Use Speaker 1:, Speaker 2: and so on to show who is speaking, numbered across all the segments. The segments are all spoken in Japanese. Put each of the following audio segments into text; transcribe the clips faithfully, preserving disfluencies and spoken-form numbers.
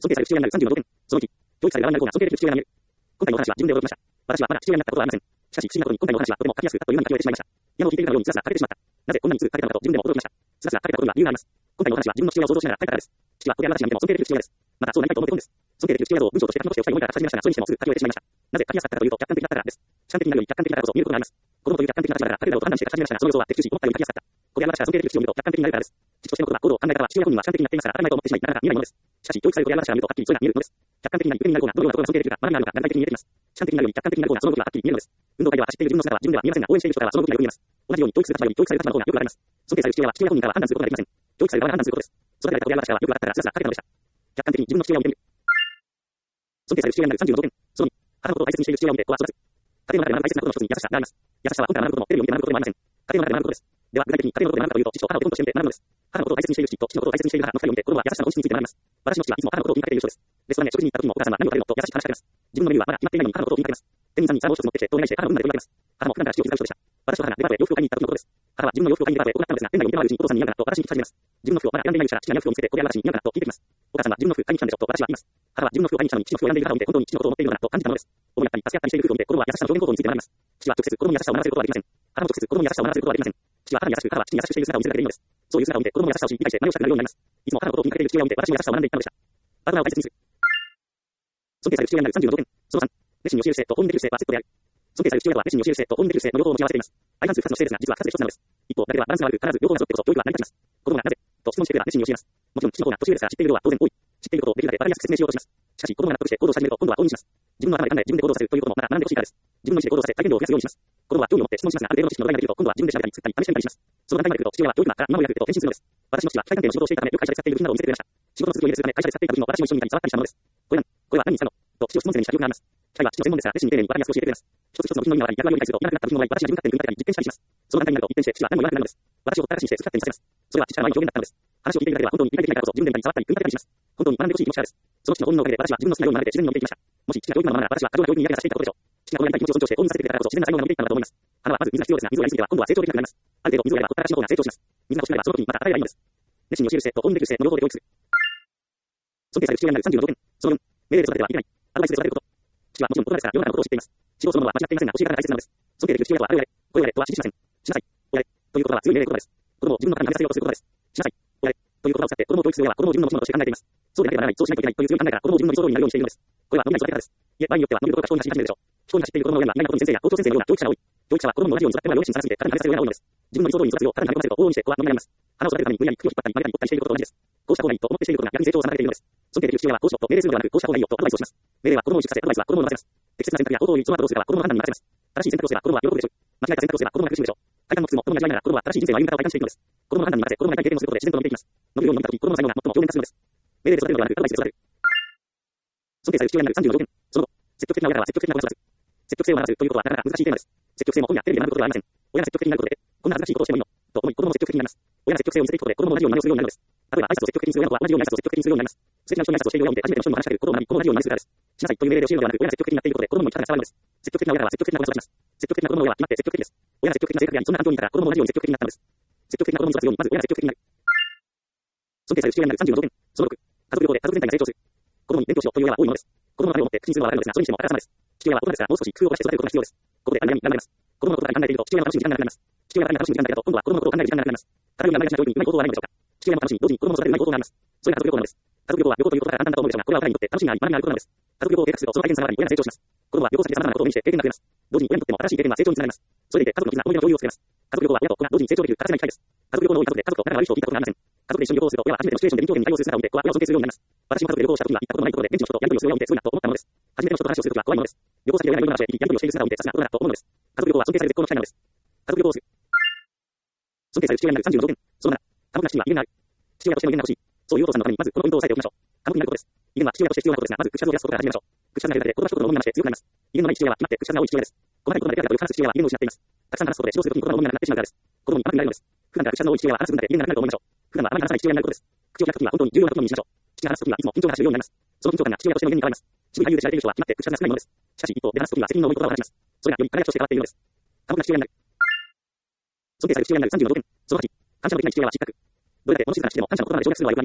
Speaker 1: 尊敬される父親になるさんじゅうの条件。そのいち、教育される側になる方が尊敬できる父親になる。今回のお話は自分で驚きました。私はまだ父親になったことはありません。しかし、不思議なことに今回のお話はとても書きやすくあっという間に書き終えてしまいました。ピアノを弾いているかのようにスラスラ書けてしまった。なぜこんなにすぐ書けたのかと自分でも驚きました。スラスラ書けたことには理由があります。今回のお話は自分の父親を想像しながら書いたからです。父はとても私なんでも尊敬できる父親です。またそうなりたいと思っているんです。尊敬できる父親像を文章として書き残しておきたい思いから始めましたが、それにしてもすぐ書き終えてしまいました。なぜ書きやすかったかというと、客観的だったからです。主観的になるより客観的だからこそ見ることがあります。子供という客観的な立場から書けるだろうと判断して書き始めましたが、その予想は的中し、思ったより書きやすかった。ここで私は尊敬できる父を見ると客観的になるからです。父としてのことは行動を考え方は父親本人は主観的になっていますから当たり前と思ってしまい、なかなか見えないものです。しかし、教育される子である私が見るとはっきりそれが見えるのです。客観的になり、上になる方がどのようなところが尊敬できるか、学びがあるのか、具体的に見えてきます。主観的になるより客観的になる方がその動きがはっきり見えるのです。運動会では走っている自分の姿は自分では見えませんが、応援している人からはその動きがよく見えます。同じように教育する立場より教育される立場の方がよくわかります。尊敬される父親は父親本人からは判断することができません。教育される側が判断することです。育てられた子である私はよくわかったからスラスラ書けたのでした。客観的に自分の父親を見てみる。尊敬される父親になるさんじゅうの条件。そのに、母のことを大切にしている父親を見て子は育つ。家庭の中で学ぶ大切なことの一つに優しさがあります。優しさは本から学ぶこともテレビを見て学ぶことでもありません。家庭の中で学ぶことです。では、具体的に家庭のことで学ぶというと、父と母を手本として見て学ぶのです。母のことを大切にしている父と父のことを大切にしている母の二人を見て子供は優しさの本質について学びます。私の父はいつも母のことを気にかけている人です。レストランで食事に行った時もお母さんは何を食べるのと優しく話しかけます。自分のメニューはまだ決まっていないのに母のことを気にかけます。店員さんに皿を一つ持ってきてとお願いして母の分まで取り分けます。母も普段から父を気遣う人でした。私と母がデパートへ洋服を買いに行った時のことです。母は自分の洋服を買いにデパートへ行ったのですが、店内を見て回るうちにお父さんに似合うかなと私に聞き始めます。自分の服をまだ選んでいないうちから父が洋服を見せてこれは私に似合うかなと聞いてきます。お母さんは自分の服買いに来たんでしょと私は言います。母は自分の服を買いに来たのに父の服を選んでいる母を見て本当に父のことを思っているのかなと感じたのです。主にやっぱり助け合ったりしている夫婦を見て子供は優しさの表現行動について学びます。父は直接子供に優しさを学ばせることはできません。母も直接子供に優しさを学ばせることはできません。父は母に優しく、母は父に優しくしている姿を見せるだけでいいのです。そういう姿を見て子供の優しさを知り理解して真似をしたくなるようになります。いつも母のことを気にかけている父親を見て私も優しさを学んでいったのでした。パートナーを大切にする。尊敬される父親になるさんじゅうの条件。そのさん、熱心に教える姿勢と本にできる姿勢はセットである。尊敬される父親とは熱心に教える姿勢と本にできる姿勢の両方を持ち合わせています。相反するふたつの姿勢ですが、実は数で一つなのです。一方だけではバランスが悪く、必ず両方が揃ってこそ教育は成り立ちます。子供がなぜと質問してくれば熱心に教えます。もちろん父の方が年上ですから知っている量は当然多い。知っていることをできるだけわかりやすく説明しようとします。しかし子供が納得して行動し始めると今度は大にします。自分の頭で考え自分で行動させるということもまだ学んでほしいからです。自分の意思で行動させ体験量を増やすようにします。子供は興味を持って質問しますが、ある程度の知識の土台ができると今度は自分で調べたり作ったり試してみたりします。その段階まで来ると父親は教育マンから今までやると転身するのです。私の父は機械関係の仕事をしていたためよく会社で使っている部品などを見せてくれました。仕事の続きを入れるため会社で使っていた部品を私も一緒に見たり触ったりしたものです。これなんこれは何にしたのと父を質問するにした記憶があります。機械は父の専門ですが熱心に丁寧にわかりやすく教えてくれます。一つ一つの部品の意味がわかり役割を理解するといらなくなった部品の場合私が自分勝手に組み立てたり実験したりします。その段階になると一転して父は何も言わなくなるのです。私をほったらかしにして好き勝手にさせます。それは父から前に表現だったのです。話を聞いているだけでは本当に理解できないからこそ自分で見たり触ったり組み立てたりします。本当に学んでほしい気持ちからです。その父の本人のおかげで私は自分の好きなように学んで自然に伸びていきました。もし父が教育マンなら私は過剰な教育に嫌気がさせていたことでしょう。父がこうやりたい気持ちを尊重して応援させてくれたからこそ自然な才能が伸びていったのだと思います。花はまず水が必要ですが、水をやりすぎては今度は成長できなくなります。ある程度水をやればほったらかしの方が成長します。水が欲しければその時にまた与えればいいのです。熱心に教える姿勢と本にできる姿勢の両方で教育する。尊敬される父親になるさんじゅうの条件。そのよん、命令で育ててはいけない。アドバイスで育てること。父はもちろん大人ですから世の中のことを知っています。指導そのものは間違っていませんが教え方が大切なのです。尊敬できる父親とはあれをやれ、これをやれとは指示しません。しなさい、おやれということは強い命令言葉です。子供を自分の中に投げさせようとすることです。しなさい、おやれという言葉を使って子供を教育する親は子供を自分の持ち物として考えています。そうでなければならない、そうしないといけないという強い考えから子供を自分の理想通りになるようにしているのです。これは伸びない育て方です。いえ、場合によっては伸びることが不幸に走り始めるでしょう。不幸に走っている子供の親には意外なことに先生や校長先生のような教育者が多い。教育者は子供も同じように育ってもらうように心させて体に投げさせるようなものです。自分の理想通りに育つよう体に投げ込ませると往々にして子は伸び悩みます。花を育てるために無理やり茎を引っ張ったり曲げたり折ったりしていることと同じです。こうした方がいいと思ってしていることが逆に成長を妨げているのです。尊敬できる父親はこうしろと命令するのではなく、こうした方がいいよとアドバイスをします。命令は子供を萎縮させ、アドバイスは子供を乗せます。適切な選択や行動を一度はどうするかは子供の判断に任せます。正しい選択をすれば子供は喜ぶでしょう。間違えた選択をすれば子供が苦しむでしょう。体感も苦痛も子供が味わいながら子供は正しい人生の歩み方を体感していくのです。子供の判断に任せ、子供が痛い経験をすることで自然と伸びていきます。伸びるように伸びた時、子供の才能が最も表現化するのです。命令で育てるのではなく、アドバイスで育てる。尊敬される父親になるさんじゅうの条件。その後、積極的な親からは積極的な子が育つ。積極性を学ばせるということはなかなか難しいテーマです。積極性も本やテレビで学ぶことではありません。親が積極的になることで、こんな恥ずかしいことをしてもいいのと思い、子供も積極的になります。親が積極性を見せていくことで、子供も同じように真似をするようになるのです。例えば、挨拶を積極的にする親とは同じように挨拶を積極的にするようになります。素敵な人に挨拶をしている親を見て初めての人にも話しかける子供も学び、子供も同じように真似するからです。しなさいという命令で教えるのではなく、親が積極的になっていることで、子供も生き方が変わるのです。積極的な親からは積極的な子が育ちます。積極的な子供の親は決まって積極的です。親が積極的な性格であり、そんな環境にいたから子供も同じように積極的になったのです。積極的な子供に育つように、まず親が積極的になる。尊敬される父親になるさんじゅうの条件。そのろく、家族旅行で家族全体が成長する。子供に勉強しろという親は多いものです。子供のためを思って口にするのはわかるのですが、それにしてもあからさまです。父親は大人ですが、もう少し工夫を出して育てることが必要です。ここで悩み、悩みます。子供のことばかり考えていると、父親も楽しむ時間がなくなります。父親が楽しむ時間だけだと、今度は子供のことを考える時間がなくなります。片身が長い教育にうまい行動はないのでしょうか。父親も楽しみ、同時に子供も育てるうまい行動があります。それが家族旅行なのです。家族旅行は旅行ということが簡単だと思うでしょうが、これはお互いにとって楽しみがあり、学びがあることなのです。家族旅行を計画すると、その大変さがあり、親が成長します。子供は旅行先で様々なことを目にして経験が増えます。同時に親にとっても新しい経験は成長につながります。それでいて家族の絆、思い出の共有を作れます。家族旅行は親と子が同時に成長できる欠かせない機会です。家族旅行の多い家族で家族と仲が悪い人を聞いたことがありません。家族で一緒に旅行をすると親は初めてのシチュエーションで臨機応変に対応する姿を見て子は親を尊敬するようになります。私も家族で旅行をした時には行ったことのないところで現地の人とやり取りをする親を見てすごいなと思ったものです。初めての人と話をするときは怖いものです。旅行先で親がいろいろな場所へ行きやり取りをしている姿を見てさすが大人だと思うのです。家族旅行は尊敬される絶好の機会なのです。家族旅行をする。尊敬される父親になるさんじゅうの条件。そのなな、過酷な父には威厳がある。父親としての威厳が欲しい。そういうお父さんのためにまずこの運動を押さえておきましょう。過酷になることです。威厳は父親として必要なことですが、まず口数を減らすことから始めましょう。口数が減るだけで子供は一言の重みが増して強くなります。威厳のない父親は決まって口数が多い父親です。細かいことまで手当てという話す父親は威厳を失っています。たくさん話すことで指導するときに子供の重みがなくなってしまうからです。子供に甘くなるのです。普段から口数の多い父親は話す分だけ威厳がなくなると思いましょう。普段はあまり話さない父親になることです。口を開くときは本当に重要なことにしましょう。口が話すときはいつも緊張が走るようになります。その緊張感が父親としての威厳に変わります。渋い俳優で知られている人は決まって口数が少ないものです。しかし一方で話すときは責任の重い言葉を話します。それがより輝きとして変わっているのです。過酷な父親になる。尊敬される父親になるさんじゅうの条件。そのはち、感謝のできない父親は失格。どれだけ物静かな父でも感謝の言葉で承諾するのはよくありません。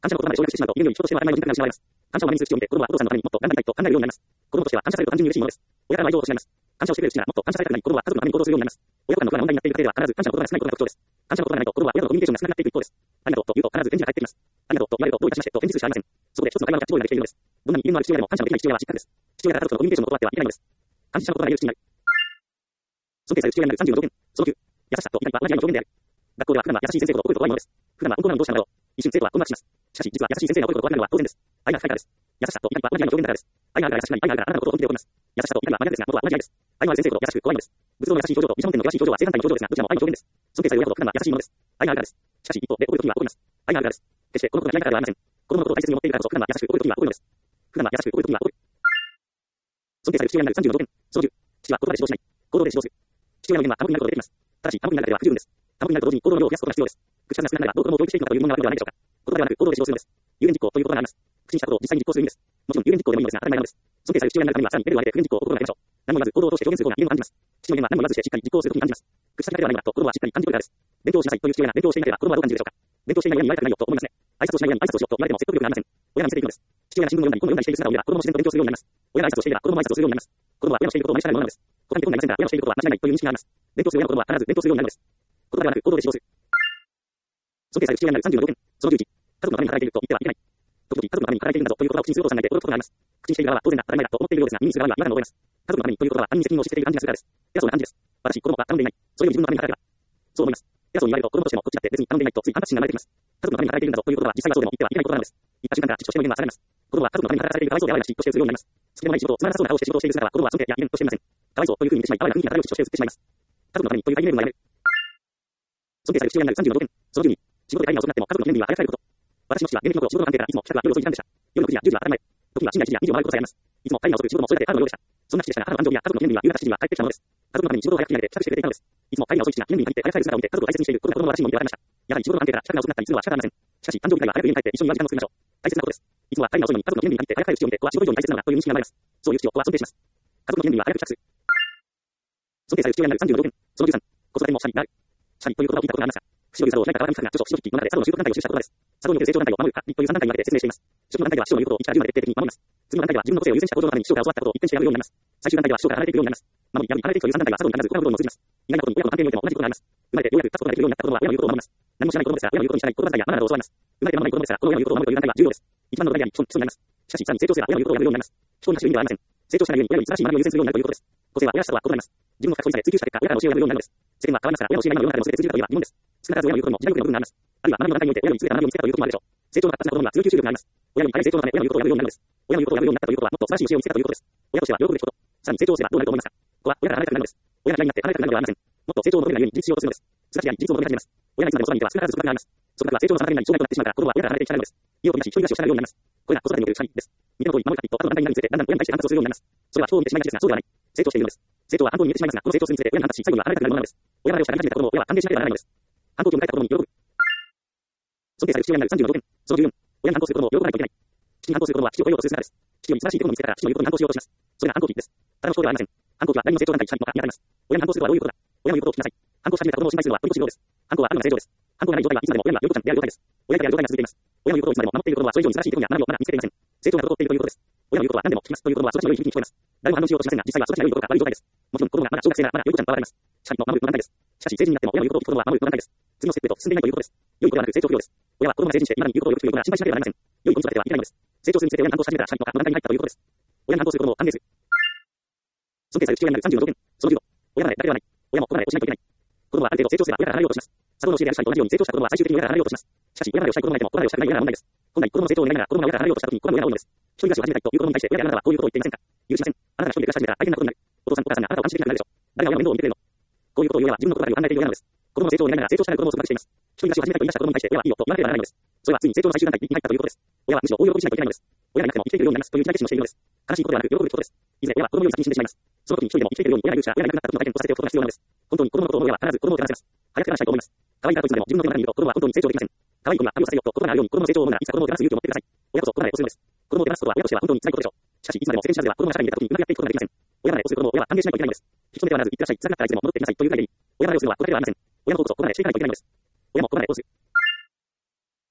Speaker 1: 感謝の言葉まで省略してしまうと、犬より人としては当たり前の人格が失われます。感謝を真似する父を見て、子供はお父さんのためにもっと頑張りたいと考えるようになります。子供としては感謝されると単純に嬉しいものです。親からの愛情を失います。感謝をしてくれる父がもっと感謝されたくなり、子供は家族のために行動するようになります。親子間の不安の問題になっている家庭では必ず感謝の言葉が少ないことが特徴です。感謝の言葉がないと、子供は親とのコミュニケーションが少なくなっていく一方です。ありがとうと言うと必ず返事が返ってきます。ありがとうと言われるとどういたしましてと返事するしかありません。そこで一つの会話のキャッチボールができているのです。どんなに威厳のある父親でも感謝のできない父親は失格です。父親が家族とのコミュニケーションを断ってはいけないのです。感謝の言葉が言える父になる。尊敬される父親になるさんじゅうの条件。そのきゅう。優しさと理解は同じ愛の表現である。学校では普段は優しい先生ほど怒ることはないのです。普段は温厚なのどうしたのだろう。一瞬生徒は困惑します。しかし実は優しい先生が怒ることはないのは当然です。愛が深いからです。優しさと理解は同じ愛の表現だからです。愛があるから優しくなり、愛があるからあなたのことを本気で怒ります。優しさと理解は真逆ですが、元は同じ愛です。愛のある先生ほど優しく怖いのです。仏像の優しい表情と毘沙門天の優しい表情は正反対の表情ですが、どちらも愛の表現です。尊敬される親ほど普段は優しいものです。愛があるからです。しかし一方で怒るときは怒ります。愛があるからです。決してこのことが嫌いだからではありません。子供のことを大切に思っているからこそ普段は優しく怒るときは怒るのです。普段は優しく怒るときは怒る。尊敬される父親になるさんじゅうの条件。そのじゅう。父は言葉で指導しない。行動で指導する。父親の言は寡黙になることができます。ただし、寡黙になるだけでは不十分です。寡黙になると同時に行動の量を増やすことが必要です。口数が少なくなればどう子供を教育していくのかという問題はあるのではないでしょうか。言葉ではなく行動で指導するのです。有言実行ということがあります。口にしたことを実際に実行する意味です。もちろん有言実行でもいいのですが当たり前なのです。尊敬される父親になるためにはさらにレベルを上げて不言実行を心がけましょう。何も言わず行動を通して表現する方が威厳を感じます。父の言は何も言わずしてしっかり実行するときに感じます。口先だけではないのだと子供はしっかり感じ取るからです。勉強しなさいという父親が勉強していなければ子供はどう感じるでしょうか。勉強していない親に言われたくないよと思いますね。挨拶をしない親に挨拶をしようと言われても説得力がありません。親が見せていくのです。父親が新聞を読んだり本を読んだりしている姿を見れば子供も自然と勉強するようになります。親が挨拶をしていれば子供も挨拶をするようになります。子供は親のしていることを真似したいものなのです。答えてこないませんが親のしていることは間違いないという認識があります。勉強する親の子供は必ず勉強するようになるのです。言葉ではなく行動で指導する。尊敬される父親になるさんじゅうの条件。そのじゅういち。家族のために働いていると言ってはいけない。時々家族のために働いているんだぞという言葉を口にすることを考えて驚くことがあります。口にしている側は当然だ、当たり前だと思っているようですが、耳にする側には違和感を覚えます。家族のためにという言葉は他人に責任を押し付けている感じがするからです。偉そうな感じです。私、子供は頼んでいない。それより自分のために働けば。そう思います。偉そうに言われると子供としてもこっちだって別に頼んでいないとつい反発心が生まれてきます。家族のために働いているんだぞということは実際はそうでも言ってはいけないことなのです。言った瞬間から父としての意見はされます。子供は家族のために働かされているかわいそうであわいらしいとして映るようになります。好きでもない仕事をつまらなそうな顔をして仕事をしている姿は子供は尊敬や威厳としていません。かわいそうというふうに見てしまい、あわやな雰囲気が漂う父として映ってしまいます。家族のためにという概念もやめる。尊敬される父親になるさんじゅうの条件。そのじゅうに。仕事で会議が遅くなっても家族の記念日は早く帰ること。私の父は現役の頃仕事の関係からいつも帰宅は夜遅い時間でした。夜のくじやじゅうじは当たり前。時には深夜いちじやにじを回ることさえあります。いつも会議が遅く仕事も遅いだけ母のようでした。そんな父でしたが母の誕生日や家族の記念日は夕方しちじには帰ってきたものです。家族のために仕事を早く切り上げて帰宅してくれていたのです。いつも会議が遅い父が記念日に限って早く帰る姿を見て家族を大切にしていることが子供の私にも見てわかりました。やはり仕事の関係から帰宅が遅くなったりするのは仕方ありません。しかし誕生日会は早く家に帰って一緒に祝う時間を作りましょう。大切なことです。いつもは会議が遅いのに家族の記念日に限って早く帰る父を見て子は仕事以上に大切なのだという認識が生まれます。そういう父を子は尊敬します。家族の記念日は早く帰宅する。尊敬される父親になるさんじゅうの条件。そのじゅうさん。子育ても社になる。社にという言葉を聞いたことがありますが、不死を許さずをしないから我が民が著書、指導記の中で茶道の習得団体を記した言葉です。茶道によって成長団体を守るか、立というさん段階に分けて説明しています。初の段階では師匠の言うことをいちからじゅうまで徹底的に守ります。次の段階では自分の個性を優先した向上のために師匠が教わったことを一点してやるようになります。最終段階では師匠から離れていくようになります。守り、破り、離れていくというさん段階は茶道に必ず親の部分を結びます。意外なことに親の関係においても同じことがあります。生まれてようやく立つことができるようになった子供は親の言うことを守ります。何も知らない子供ですが親の言うことに従い言葉遣いやマナーなどを教わります。生まれて間もない子供ですがこの親の言うことを守るという段階が重要です。一番の段階は基礎になります。しかしさらに成長すれば親の言うことをやるようになります。人に走る意味ではありません。成長しないように親より素晴らしい学びを優先するようになるということです。個性は親らしさとは異なります。自分の深く掘り下げ追求した結果親から教えをやるようになるのです。世間は変わりますから親の教えが今の世の中でも全て通じるかといえば疑問です。少なからず親の言うことにも時代遅れの部分があります。あるいは学びの段階において親に優れた学びを見つけたということもあるでしょう。成長の達成した子供には強い吸収力があります。親に早い成長のため親の言うことをやるようになるのです。親の言うことをやるようになったということはもっと素晴らしい教えを見つけたということです。親としては喜ぶべきこと。さらに成長すればどうなると思いますか。子は親から離れたくなるのです。親が嫌いになって離れたくなるのではありません。もっと成長を求めるがゆえに自立しようとするのです。すらきや自立を求め始めます。親がいつまでもそばにいては少なからず束縛があります。束縛は成長の妨げになり障害となってしまうから子供は親から離れていきたがるのです。家を飛び出し一人暮らしをしたがるようになります。これが子育てにおける社員です。見ての通り守るかと後の段階になるにつれてだんだん親に対して反発をするようになります。それは人を見てしまいがちですがそうではない。成長しているのです。成長は反抗に見えてしまいますがこの成長するにつれて親に反発し最後には離れたくなるものなのです。親が離れをしたがり始めた子供を親は歓迎しなければならないのです。反抗期を迎えた子供に喜ぶ。尊敬される父親になるさんじゅうの条件。そのじゅうよん。親に反抗する子供を喜ばないといけない。父に反抗する子供は父を超えようとする姿です。父より素晴らしいところを見つけたら父の言うことに反抗しようとします。それが反抗期です。ただの思考ではありません。反抗期は何の成長段階社に当たります。親に反抗するとはどういうことだ。親の言うことを聞きなさい。反抗し始めた子供を心配するのは取り越しようです。反抗はあるのが正常です。反抗がない状態はいつまでも親には喜ぶちゃんである状態です。親にやる状態が続いています。親の言うことをいつまでも守っている子供はそれ以上に素晴らしいところや学びをまだ見つけていません。成長が滞っているということです。親の言うことは何でも聞きますという子供は育ちの良い響きに聞こえます。誰も反応しようとしませんが実際は育ちが良いどころか悪い状態です。もちろん子供がまだ小学生ならまだ良い子ちゃんと変わられます。社にの守るの段階です。しかし成人になっても親の言うことを聞く子供は守るの段階です。次のステップへと進んでいないということです。良いことではなく成長不良です。親は子供が成人して今に言うことをよく聞くような心配しなければなりません。良い子に育ててはいけないのです。成長するにつれて親に反抗し始めたら社にの段階に入ったということです。親に反抗する子供を歓迎する。尊敬される父親になるさんじゅうの条件。そのじゅうご。親離れだけではない。親も子離れをしないといけない。子供はある程度成長すれば親から離れようとします。茶道の教えである社にと同じように成長した子供は最終的に親から離れようとします。しかし親離れをしたい子供がいても子離れをしたくない親が問題です。本来子供の成長を願いながら子供が親から離れようとした時に子供が親が多いのです。一人暮らしを始めたいという子供に対して親であなたはこういうことを言っていませんか。許しません。あなたが一人で暮らし始めたら大変なことになる。お父さんお母さんがあなたを監視できなくなるでしょう。誰が親の面倒を見てくれるの。こういうことを言う親は自分のことばかりを考えている親なのです。子供の成長を願いながら成長したい子供を束縛しています。一人暮らしを始めたいと言い出した子供に対して親はいいよと言わなければならないのです。それはついに成長の最終段階に入ったということです。親はむしろ大喜びしないといけないのです。親がいなくても生きていけるようになりますという時代決心をしているのです。悲しいことではなく喜ぶことです。いずれ親は子供より先に死んでしまいます。その時に一人でも生きていけるように親がいるうちは親がいなくなった時の体験とさせておくことが必要なのです。本当に子供のことを思う親は必ず子供を手放せます。早く手放したいと思います。可愛いからといつまでも自分の手の中にいると子供は本当に成長できません。可愛い子には旅をさせようと心があるように子供の成長を思うならいつか子供を手放す勇気を持ってください。親こそ子離れをするのです。子供を手放すことは親としては本当に辛いことでしょう。しかしいつまでも世間知らずでは子供が社会に出た時にうまくやっていくことができません。親離れをする子供を親は歓迎しないといけないのです。引き止めてはならず、いってらっしゃい、辛かったらいつでも戻ってきなさいというぐらいでいい。親離れをするのは子だけではありません。親の方こそ子離れしていかないといけないのです。親も子離れをする。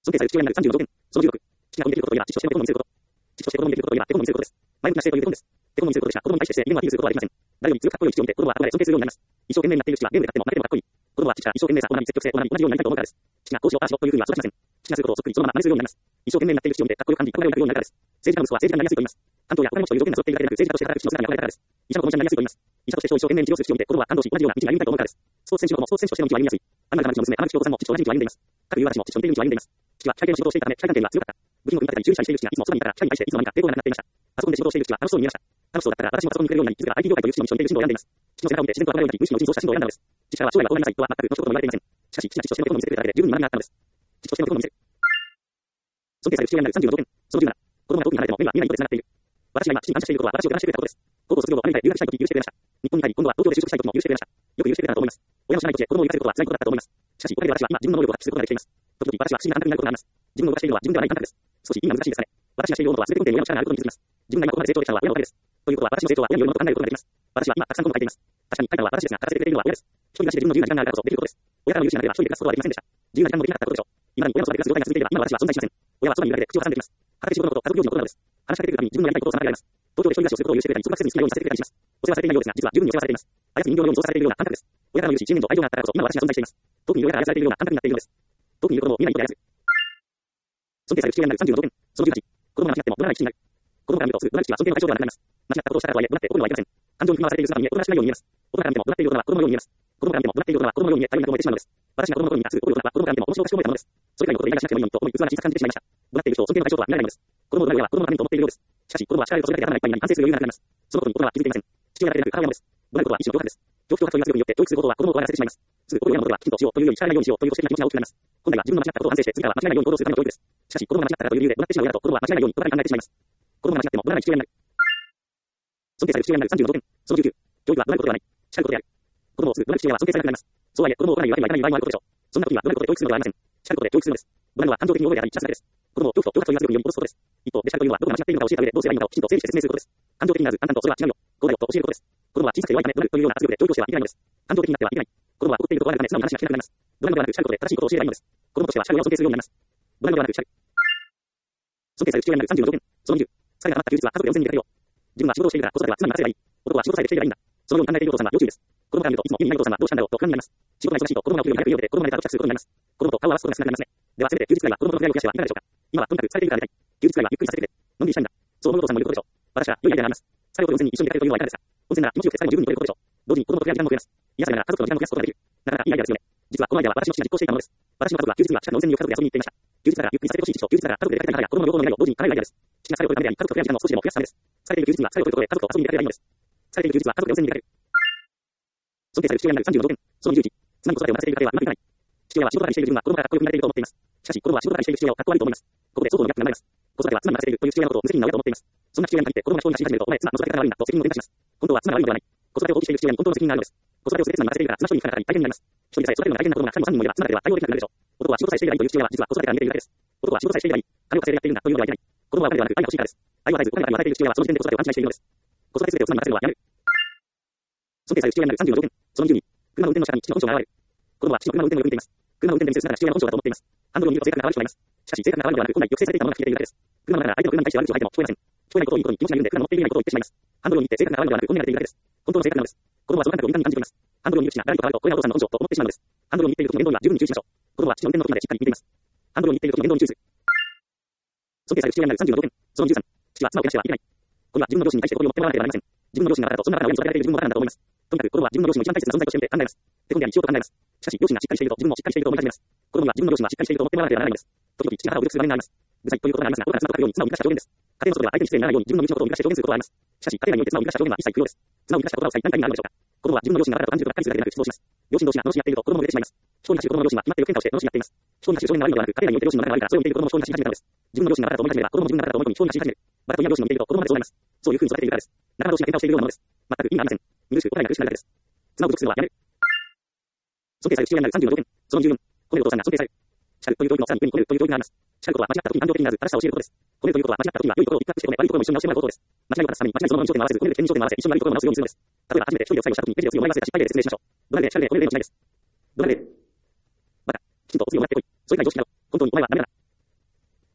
Speaker 1: 尊敬される父親になるさんじゅうの条件。そのじゅうろく。父が子にできることといえば、父として子供に見せること。父として子供にできることといえば、手子供に見せることです。前向きな姿勢ということです。手子供に見せることでしか子供に対して姿勢、義務をアピールすることはできません。誰より強くかっこよい父を見て子供は憧れ尊敬するようになります。一生懸命になっている父はゲームで勝っても負けてもかっこいい。子供は父が一生懸命さを学び積極性を学び同じようになりたいと思うからです。父がこうしろああしろというふうには育ちません。父がすることをそっくりそのまま真似するようになります。一生懸命になっている父を見てかっこよく感じ、憧れを抱くようになるからです。政治家の息子は政治家になりやすいと言います。関東やお金持ちという条件が揃っているだけでなく、政治家として働く父の姿に憧れたからです。医者の子供ちゃんになりやすいと言います。医者として人を一生懸命に治療する父を見て子供は感動し、同じような道に歩みたいと思うからです。スポーツ選手の子もスポーツ選手としての道を歩みやすい。アンナルの町の娘、天口京子さんも父と同じ道を歩んでいます。各有私も父と似ている道を歩んでいます。父は機械系の仕事をしていたため、機械関係には強かった。部品を組み立てたり修理したりしている父がいつもそばにいたから、機械に対していつの間にか抵抗がなくなっていました。パソコンで仕事をしている父は楽しそうに見えました。楽しそうだったら私もパソコンに触れるようになり、自ら アイティー 業界という父の道を似ている進路を選んでいます。父の背中を見て自然と憧れを抱き、無視の人造した進路を選んだのです。父からは将来はこうなりなさいとは全く後ほども言われていません。しかし、父が父としてのことを見せてくれただけで十分に学びがあったのです。父としてのことを見せる。尊敬される父親になるさんじゅうの条件。そのじゅうなな。子供が遠くに離れても目が見えないことで繋がっている。私が今、父に感謝していることは私を手放してくれたことです。高校卒業後アメリカへ留学したいとき許してくれました。日本に帰り、今度は東京で就職したいときも許してくれました。よく許してくれたなと思います。親の知らない土地で子供を生かせることは辛いことだったと思います。しかし、おかげで私は今自分の能力を発揮することができています。時々私は不思議な感覚になることがあります。自分の動かしているのは自分ではない感覚です。少し意味が難しいですかね。私がしていることは全て根底に親の力があることに気づきます。自分が今ここまで成長できたのは親のおかげです。ということは私の成長は親によるものと考えることができます。私は今たくさん本を書いています。確かに書いたのは私ですが、書かせてくれているのは親です。一人暮らしで自分の自由な時間があるからこそできることです。親からの許しがなければ一人で暮らすことはできませんでした。自由な時間もできなかったことでしょう。今に親のそばで暮らす状態が続いていれば今の私は存在しません。親はそばにいるだけで口を挟んできます。畑仕事のこと、家族行事のことなどです。話しかけてくるたびに自分のやりたいことをさせられます。東京で一人暮らしをすることを許してくれたり、束縛せずに好きなようにさせてくれたりします。お世話されていないようですが、実は十分にお世話されています。操り人形のように操作されているような感覚です。親からの許し、信念と愛情があったからこそ今私が存在しています。遠くに親から愛されているような感覚になっているのです。遠くにいることも見えないことであらず。尊敬される父親になるさんじゅうの条件。そのじゅうはち。子供が間違っても怒らない父になる。子供から見るとすぐ怒られる父は尊敬の対象ではなくなります。間違ったことをしたからとはいえ、怒って怒るのはいけません。感情に振り回されている姿に見え、怒らしないように見えます。大人から見ても怒っていることは子供のように見えます。子供から見ても怒っていることは子供のように見え、頼りなく思えてしまうのです。私が子供の頃にすぐ怒ることは子供から見ても面白おかしく思えたのです。それ以外のことで言いがしなくてもいいのにと思い、器が小さく感じてしまいました。怒っている人を尊敬の対象とは見られないのです。子供の親は子供のためにと思っているようです。しかし、子供は力をそれだけで頭がいっぱいになり反省する余裕がなくなります。そのことに大人は気づいていません。父親だけでなく母親もです。怒られることは一種の脅迫です。状況が問い合わせるによって教育することは子供を怖がらせてしまいます。すぐ怒るようなことはきちんとしようというより叱られないようにしようという保守的な気持ちが大きくなります。本来は自分の間違ったことを反省して、次からは間違えないように行動するための教育です。しかし、子供が間違ったからという理由で怒ってしまう親だと子供は間違えないように大人に考えてしまいます。子供が間違っても怒らない父親になる。尊敬される父親になるさんじゅうの条件。そのじゅうきゅう。教育は怒られることではない。叱ることである。子供をすぐ怒られる父親は尊敬されなくなります。そうはいえ、子供を怒らないわけにはいかない場合もあることでしょう。そんな時には怒られることで教育するのではありません。叱ることで教育するのです。怒られるのは感情的に覚えであり、チャンスだけです。子供を恐怖と脅迫という圧力により戻すことです。一方で叱るというのはどこが間違っているのかを教えた上でどうすればいいのかをきちんと整理して説明することです。感情的にならず淡々とそれは違うよ。こうだよと教えることです。子供は小さくて弱いため怒るというような圧力で教育をしてはいけないのです。感情的になってはいけない。子供は怒っていることがあるため素直な話が聞けなくなります。怒られるのではなく叱ることで正しいことを教えればいいのです。子供としては叱る親を尊敬するようになります。怒られるのではなく叱る。尊敬される父親になるさんじゅうの条件。そのにじゅう。疲れが溜まった休日は家族で温泉に出かけよう。自分は仕事をしているから子育ては妻に任せればいい。男は仕事さえできていればいいんだ。そのように考えているお父さんは要注意です。子供から見るといつも家にいないお父さんはどうしたんだろうと不安になります。仕事が忙しいと子供が起きるより早く家を出て子供まで家族することになります。子供と顔を合わすことが少なくなりますね。ではせめて休日くらいは子供の不安を増やしてはいかがでしょうか。今はとにかく疲れているから寝たい。休日くらいはゆっくりさせてくれ。のんびりしたいんだ。そう思うお父さんもいることでしょう。私は良いアイデアがあります。疲れを取る温泉に一緒に出かけるというのはいかがですか。温泉なら気持ちよくて疲れも十分に取れることでしょう。同時に子供と触れ合う時間も増えます。癒されながら家族の時間も増やすことができる。なかなかいいアイデアですよね。実はこのアイデアは私の父が実行していたものです。私の家族は休日には近くの温泉に家族で遊びに行っていました。休日だからゆっくりさせてほしい父と休日だから家族で出かけたい母や子供の両方の願いを同時に叶えるアイデアです。父が疲れを取るためであり、家族と触れ合う時間を少しでも増やすためです。疲れている休日には疲れを取ることで家族と遊びに出かければいいのです。疲れている休日は家族で温泉に出かける。尊敬される父親になるさんじゅうの条件。そのにじゅういち。妻に子育てを任せている家庭はうまくいかない。父親は仕事ばかりしている自分は子供がかっこよくなれていると思っています。しかし子供は仕事ばかりしている父親をかっこ悪いと思います。ここで相当のギャップが生まれます。子育ては妻に任せているという父親のことを無責任な親と思っています。そんな父親に限って子供が不幸に走り始めると、お前妻の育て方が悪いんだと責任を転嫁します。本当は妻が悪いのではない。子育てを放棄している父親に本当の責任があるのです。子育てをすべて妻に任せているから妻一人に負荷がかかり大変になります。一人でさえ育てるのが大変な子供がさんにもさんにんもいれば妻だけでは対応できなくなるでしょう。男は仕事さえしていればいいという父親は実は子育てから逃げているだけです。男は仕事さえしていればいい。金を稼いでやっているんだというのではいけない。子供はお金ではなく愛が欲しいからです。愛を与えずお金ばかり与えている父親はその時点で子育てを勘違いしているのです。子育てすべてを妻に任せるのはやめる。尊敬される父親になるさんじゅうの条件。そのにじゅうに。車の運転の仕方に父の本性が現れる。子供は父の車の運転をよく見ています。車の運転でミスするなら父親の本性だと思っています。ハンドルを握ると性格が悪くなります。しかし性格が悪いのではなく、本来抑制されていたものが聞けているだけです。車の中なら相手の車に対して悪口を吐いても聞こえません。聞こえないことをいいことに気持ちが緩んで車の乗っているようなことを言ってしまいます。ハンドルを握って性格が悪いのではなく、本音が出ているだけです。本当の性格なのです。子供はその感覚を敏感に感じています。ハンドルを握る口が誰にと変わると、これがお父さんの本性と思ってしまうのです。ハンドルを握っている時の面倒には十分に注意しましょう。子供は父の運転の時までしっかり見ています。ハンドルを握っている時の面倒に注意する。尊敬される父親になるさんじゅうの条件。そのじゅうさん。父は妻をけなしてはいけない。これは自分の両親に対して誇りを持ってもらわなければなりません。自分の両親があなたとそんな方が親に育てられている自分もバカなんだと思います。とにかく子供は自分の両親を一番大切な存在として見て考えます。手込んでありしようと考えます。しかし両親がしっかりしていると自分もしっかりしていると思い始めます。子供が自分の両親がしっかりしていると思ってもらわなければならないのです。時々父が腹を打つ場面があります。具体ということがありますが、これは妻と書くように妻を生かした表現です。家庭の外では相手に失礼にならないように自分の身内のことを生かして表現することがあります。しかし家庭内において妻を生かした表現は一切不要です。妻を生かした言葉を最何か意味があるのでしょうか。子供は自分の両親があなたと感じるとばっかりするだけでなく失望します。両親同士が罵し合っていると子供も出てしまいます。不幸に走る子供の両親は決まっている喧嘩をして罵し合っています。不幸に走る少年が悪いのではなく、家庭内において両親の仲が悪いからそれを見ている子供も不幸に走り始めたのです。自分の両親があなたと思い始めれば子供も自分があなたと思い込み不幸に走り始める。バカという両親を見ていると子供までそうなります。そういうふうに育てているからです。仲間同士が喧嘩をしているようなものです。全く意味がありません。許しく答えが苦しくなるだけです。妻を侮辱するのはやめる。尊敬される父親になるさんじゅうの条件。そのじゅうよん。褒めるお父さんが尊敬される。叱るという教育のさらに上に褒めるという教育があります。叱ることは間違った時に感情的にならず正しさを教えることです。褒めるということは間違った時には良いところをピックアップして褒め、悪いところも一緒に直してもらうことです。間違いを正すために間違いそのままに焦点を合わせず、褒める点に焦点を合わせて一緒に悪いところも直すようにするのです。例えば初めて一人でお作業した時にページを次を思い合わせた失敗例で説明しましょう。ドラレで叱る例褒める例の違いです。ドラレバカ、きちんとお次をもらってこい。それから常識だろ。本当にお前はダメだな。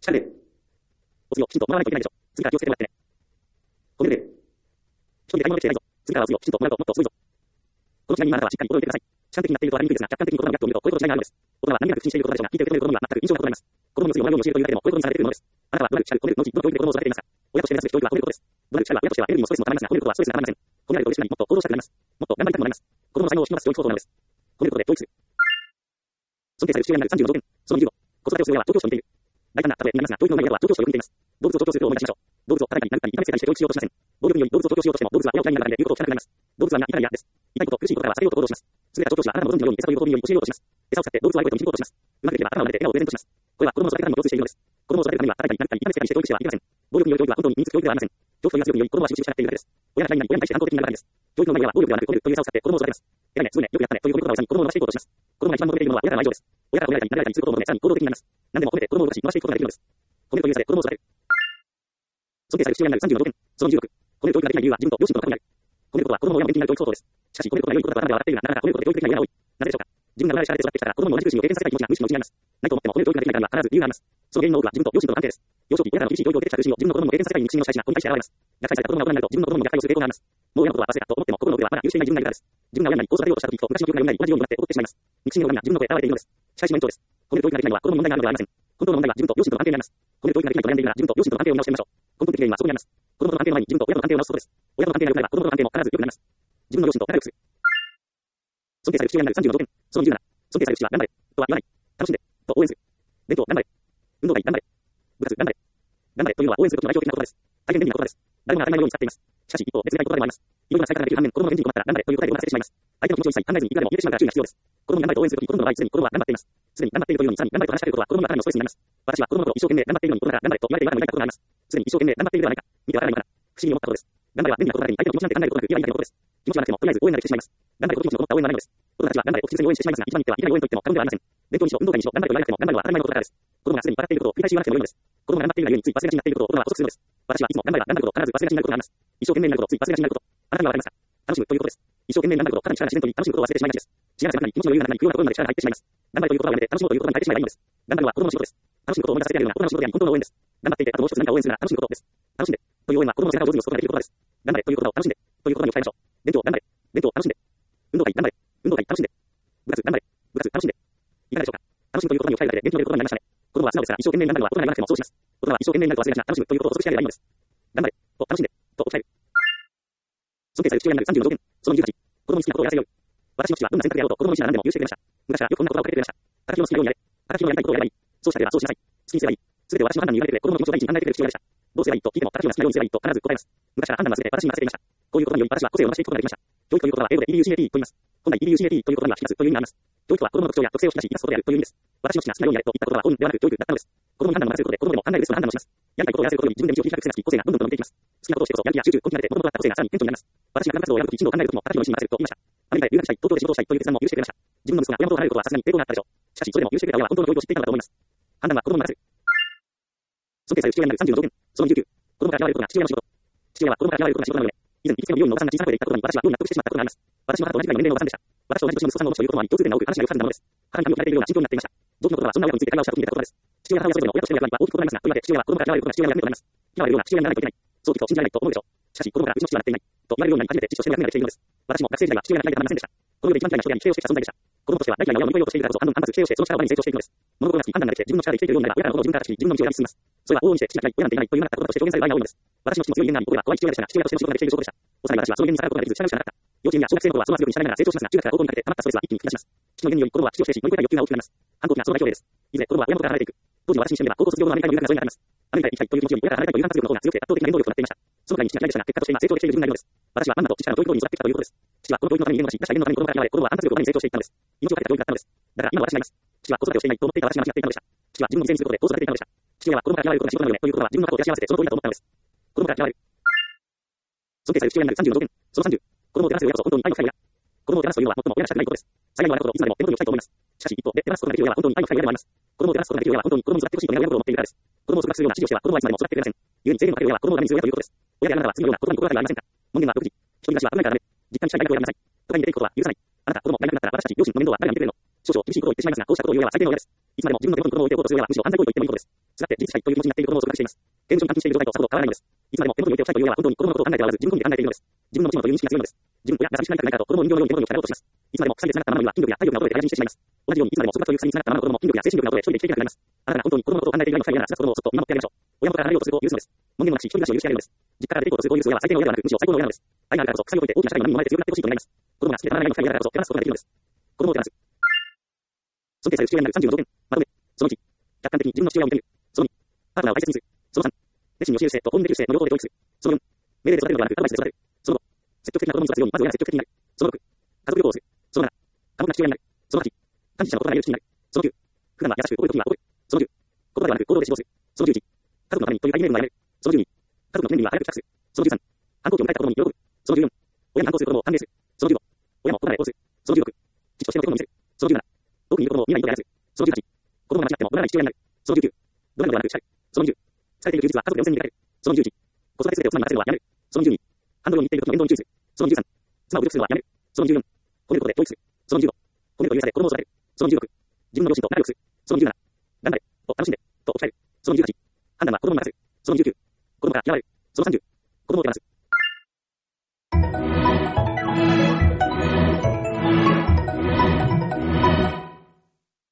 Speaker 1: 力で。お次をきちんと回らないといけないでしょ。次から気をつけてもらってね。褒めるで。一人で買い物できてないぞ。次からはお次をきちんと回るともっとすごいぞ。このちなみにあなたはしっかり心を入れてください。主観的になっているとは言いにくいですが、客観的に心のギャップを見ると、こういうことの違いがあるのです。大人は何気なく口にしていることでしょうが、聞いて受け止める子供には全く印象が異なります。子供の罪を学ぶように教えるというだけでも、こういうことにされているものです。あなたはドライブ、シャル、褒めるのうち、どの教育で子供を育てていますか。親として目指すべき教育は褒めることです。ドライブ、シャルは親としてはエネルギーもストレスもたまりますが、褒めることはストレスがたまりません。褒められると嬉しくなり、もっと行動したくなります。もっと頑張りたくもなります。子供の才能を引き伸ばす教育方法なのです。褒めることで教育する。尊敬される父親になるさんじゅうの条件。そのにじゅうご。子育てをする親は調教師を見ている。大胆な例えになりますが、教育の上では調教師をよく見ています。動物を調教すると思い出しましょう。動物を叩いたり殴ったり痛めつけたりして教育しようとしません。暴力により動物を調教しようとしても、動物は親を嫌いになるので言うことを聞かなくなります。動物は皆痛いやです。痛いこと、苦しいことからは避けようと行動します。優れた調教師はあなたのご存知のように餌ということにより教えようとします。餌を使って動物を相手に導こうとします。うまくできれば頭を撫でて笑顔をプレゼントします。これは子供の育て方にも共通しているのです。子供を育てるためには叩いたり殴ったり痛めつけたりして教育してはいけません。暴力による教育は本当に身につく教育ではありません。恐怖という圧力により子供は集中しなくているだけです。親が何々親に対して反抗的になるだけです。教育の前では暴力ではなく褒めるという餌を使って子供を育てます。偉いね、すごいね、よくやったねという褒め言葉を餌に子供を伸ばしていこうとします。子供が一番求めているものは親からの愛情です。親から褒められたり、撫でられたりすることを求め、さらに行動的になります。何でも褒めて子供を動かし、伸ばしていくことができるのです。褒めるという餌で子供を育てる。尊敬される父親になるさんじゅうの条件。そのにじゅうろく。褒める教育ができない理由は自分と両親との過去にある。褒めることは子供の親も元気になる教育方法です。しかし、褒めることが良いことだとあなたは笑っているが、なかなか褒めることで教育できない親が多い。なぜでしょうか。自分が生まれ力で育ってきたから、子供にも同じ苦しみを経験させたい気持ちが無視のうちにあります。何と思っても褒める教育ができないからには必ず理由があります。その原因の多くは自分と両親との関係です。幼少期、親からの厳しい教育を受けてきた苦しみを自分の子供にも経験させたい憎しみの支配しが子に対して現れます。虐待された子供が大人になると、自分の子供にも虐待をする傾向があります。もう親のことは忘れたと思っても、心の奥ではまだ許していない自分がいるからです。自分が親になり、こう育てようとした時と昔の記憶が蘇り、同じようになって怒ってしまいます。憎しみの恨みが自分の声で現れているのです。仕返しの一方です。褒める教育ができないのは子供の問題があるのではありません。本当の問題は自分と両親との関係にあります。褒める教育ができないと悩んでいるなら、自分と両親との関係を見直してみましょう。根本的原因はそこにあります。子供との関係の前に自分と親との関係を直すことです。親との関係が良くなれば、子供との関係も必ず良くなります。自分の両親と仲良くする。尊敬される父親になるさんじゅうの条件。そのにじゅうなな。尊敬される父は頑張れとは言わない。楽しんでと応援する。勉強頑張れ。運動会頑張れ。部活頑張れ。頑張れというのは応援することの代表的な言葉です。大変便利な言葉です。誰もが当たり前のように使っています。しかし一方、別でない言葉でもあります。いろいろな使い方ができる反面、子供の返事に困ったら頑張れという答えで終わらせてしまいます。相手の気持ちを一切考えずにいくらでも言えてしまうから注意が必要です。子供に頑張れと応援するとき、子供の場合、すでに子供は頑張っています。すでに頑張っているというように、さらに頑張れと話しかけることは子供の中でのストレスになります。私は子供の頃一生懸命頑張っているのに子供から頑張れと言われているのが痛いことがあります。すでに一生懸命頑張っているではないか。見てわからないのかな。不思議に思ったことです。頑張れは便利なことだけに相手の気持ちなんて考えることなく言えばいいだけのことです。気持ちがなくてもとりあえず応援ができてしまいます。頑張れと気持ちのこもった応援がないのです。子供たちは頑張れと口ずさみ応援してしまいますが、一番に言ってはいけない応援と言っても過言ではありません。勉強にしろ、運動会にしろ、頑張れと言われなくても頑張るのは当たり前のことだからです。子供がすでに笑っていることを繰り返し言わなくてもよいのです。子供が頑張っているがゆえについ忘れがちになっていることを大人は遅くするのです。私はいつも頑張れば頑張ること、必ず忘れがちになることがあります。一生懸命になること、つい忘れがちになること。あなたにはわかりますか。楽しむということです。一生懸命になること、肩に力が自然と楽しむことを忘れてしまいがちです。幸せな中に気持ちの余裕がなくなり、不要なところまで力が入ってしまいます。頑張れということはやめて、楽しもうということに変えてしまえばいいのです。頑張るのは子供の仕事です。楽しむことを思い出させてやるのが大人の仕事であり、本当の応援です。頑張っていて、あともう一つ何か応援するなら楽しむことです。楽しんでという応援は子供の背中を上手に押すことができることです。頑張れということを楽しんでということに置き換えましょう。勉強頑張れ。勉強楽しんで。運動会頑張れ。運動会楽しんで。部活頑張れ。部活楽しんで。いかがでしょうか。楽しむということに置き換えるだけで勉強ができることになりましたね。子供は素直ですが、一生懸命になるのは大人が言わなくてもそうします。大人は一生懸命になると忘れがちな楽しむということを遅くしてあげればいいのです。頑張れと楽しんでと置き換える。尊敬される父親になるさんじゅうの条件。そのにじゅうはち。子供に好きなことをやらせよう。私の父はどんな選択であろうと子供の意思は何でも許してくれました。昔からよくこんな言葉をかけてくれました。叩きの好きなようにやれ。叩きのやりたいことをやればいい。そうしたらそうしなさい。好きにすればいい。すべてを私の判断に委ねてくれ。子供の気持ちを第一に考えてくれる父親でした。どうすればいいと聞いても叩きの好きなようにすればいいと必ず答えます。昔から判断はすべて私に任せていました。こういうことにより私は個性を伸ばしていくことができました。教育ということは英語で イービーユーシーエーティー と言います。本来 イービーユーシーエーティー ということには引き出すという意味があります。教育は子供の特徴や特性を引き出し生かすことであるという意味です。私の好きな好きなようにやれと言ったことはオンではなく教育だったのです。子供に判断を任せることで子供でも考えるベストな判断をします。やりたいことをやらせることに自分で道を切り開く癖がつき、個性がどんどん伸びていきます。好きなことをしてこそやる気や集中、根気が出て、子供となった個性がさらに顕著になります。私が活動をやるとき一度考えることも叩きの意思に任せると言いました。アメリカで留学したい、東京で仕事をしたいという決断も許してくれました。自分の息子が親元を離れることはさすがに抵抗があったでしょう。しかしそれでも許してくれた親は本当の教育を知っていたのだと思います。判断は子供に任せる。尊敬される父親になるさんじゅうの条件。そのにじゅうきゅう。子供から嫌われることが父親の仕事。父親は子供から嫌われることが仕事なので、以前行きつけの美容院のおばさんが小さな声で言ったことに私は妙に納得してしまったことがあります。私の母と同じくらいの年齢のおばさんでした。私と同じ年の息子さんのお持ちということもあり、共通点が多く話がよく弾んだものです。母に髪を切られているような心境になっていました。同期のことはそんな親子について会話をした時に出たことです。父親や母親それぞれの親としての役割は大きく異なりますが、とりわけ父親は子供から嫌われることが父親の役目となります。嫌われるような父親にならないといけない。そうきっと信じられないと思うでしょう。しかし子供からうちの父はなっていないと言われるようになり初めて父としての役目ができているのです。私も学生時代は父親が嫌いでたまりませんでした。この世で一番嫌いな人やに否定をしてきた存在でした。子供としては大嫌いな親を乗り越えようとしているからこそ反論反発否定をしてその力を前に成長していくのです。物事が好き判断ができて自分の力で生きているようになれば親からのことを自分から聞き自分の道を選び進みます。それは往々にして父が嫌い親なんていないというようなったこととして表現される場合が多いのです。私の父も強い因縁がありこれは怖い父親でしたが父親としての仕事ができている証拠でした。幼い私はその原因に逆らうことができず従うしかなかった。幼稚園や小学生の頃はその圧力に従いながら成長しますが中学から高校にかけて溜まったストレスは一気に噴き出します。父の原因により子供は父を否定し乗り越えたい欲求が大きくなります。反抗期がその代表例です。いずれ子供は親元から離れていく。当時の私にしてみれば高校卒業後のアメリカ留学がそれに当たります。アメリカへ行きたいという気持ちより親から離れたいという反発力の方が強くて圧倒的な原動力となっていました。そのくらいに父が嫌いでしたが結果として今成長できている自分がいるのです。私はまんまと父からの教育通りに育ってきたということです。父はこの教育のために家のし、確かに家のために子供から嫌われ、子供は反発力を前に成長していったのです。命をかけた教育だったのです。だから今私がいます。父は子育てをしていないと思っていた私が間違っていたのでした。父は自分の犠牲にすることで子を育てていたのでした。父親は子供から嫌われることが仕事なのでということは自分の過去を照らし合わせてその通りだと思ったのです。子供から嫌われる。尊敬される父親になるさんじゅうの条件。そのさんじゅう。子供を手放す親こそ本当に愛の深い親。子供を手放すというのは最も親がしたくないことです。幸いに笑うことをいつまでも手元に置きたいと思います。しかし一方で手放すことができる親は本当に愛の深い親でもあります。子供を手放すことができる親は本当に子供に育ってほしいと願う親心を持っているからです。子供を束縛するような指示をしては子供はいつまでも育ってくれません。故に制限をかける親は子供をダメにする親ということです。親であなたは次のような言葉に心当たりはありませんか。門限はろくじ。一人暮らしは危ないからダメ。実家に近い大学をやめなさい。都会に出ていくことは許さない。あなた子供がいなくなったら私たち両親の面倒は誰が見てくれるの。少々厳しいことを言ってしまいますがこうしたことを言う親は最低の親です。いつまでも自分の手元に子供を置いておこうとする親はむしろ犯罪行為と言ってもいいことです。 すがって自立したいという気持ちになっている子供を束縛しています。刑務所に監禁している状態とさほど変わらないのです。いつまでも手元に置いておきたいというようは本当に子供のことを考えておらず、自分本位で考えているのです。自分の持ち物という認識が強いのです。自分親が寂しくなりたくないからと子供を人形のように手元に置きたがろうとします。いつまでも鎖で繋がったままには筋力や体力が衰えて怪人してしまいます。同じようにいつまでも束縛という鎖に繋がったままの子供も筋力や精神力が衰え一人で生きていけなくなります。あなたが本当に子供のことを考えているような二人なら、すが子供をそっと見守ってあげましょう。親元から離れようとする子を許すのです。門限もなくし、一人暮らしを許してあげるのです。実家から出て行こうとする子を許す親は最低の親ではなく、むしろ最高の親なのです。愛があるからこそ、鎖を解いて大きな社会の波に生まれて強くなってほしいと願います。子供が好きでたまらないの二人の親だからこそ、手放すことができるのです。子供を手放す。尊敬される父親になるさんじゅうの条件。まとめ。そのいち。客観的に自分の父親を見てみる。そのに。パートナーを大切にする。そのさん。熱心に教える姿勢と公認できる姿勢の両方で教育する。そのよん。命令で育てるのではなく、アドバイスで育てる。そのご。積極的な子供に育つように、まず親が積極的になる。そのろく。家族旅行をする。そのなな。過酷な父親になる。そのはち。感謝者の言葉が言える口になる。そのきゅう。普段は優しく怒るときには怒る。そのじゅう。言葉ではなく行動で指導する。そのじゅういち。家族のためにという大義名分が得られる。そのじゅうに。家族の記念日は早く帰宅する。そのじゅうさん。反抗期を迎えた子供に喜ぶ。そのじゅうよん。親に反抗する子供を歓迎する。そのじゅうご。親も子供へ応する。そのじゅうろく。父としての子供を見せる。そのじゅうなな。遠くにいる子供を未来にとやらせる。そのじゅうはち。子供が間違っても怒らない父親になる。そのじゅうきゅう。ドラマではなく叱る。そのにじゅう。疲れている休日は家族で温泉に出かける。そのにじゅういち。子育てすべてを妻に任せるのはやめる。そのにじゅうに。反動に似ている時の面倒に注意する。そのにじゅうさん。妻を侮辱するのはやめる。そのにじゅうよん。褒めることで統一する。そのにじゅうご。褒めると許され子供を育てる。そのにじゅうろく。自分の両親と仲良くする。そのにじゅうなな。頑張れ。と楽しんで。と伝える。そのにじゅうはち。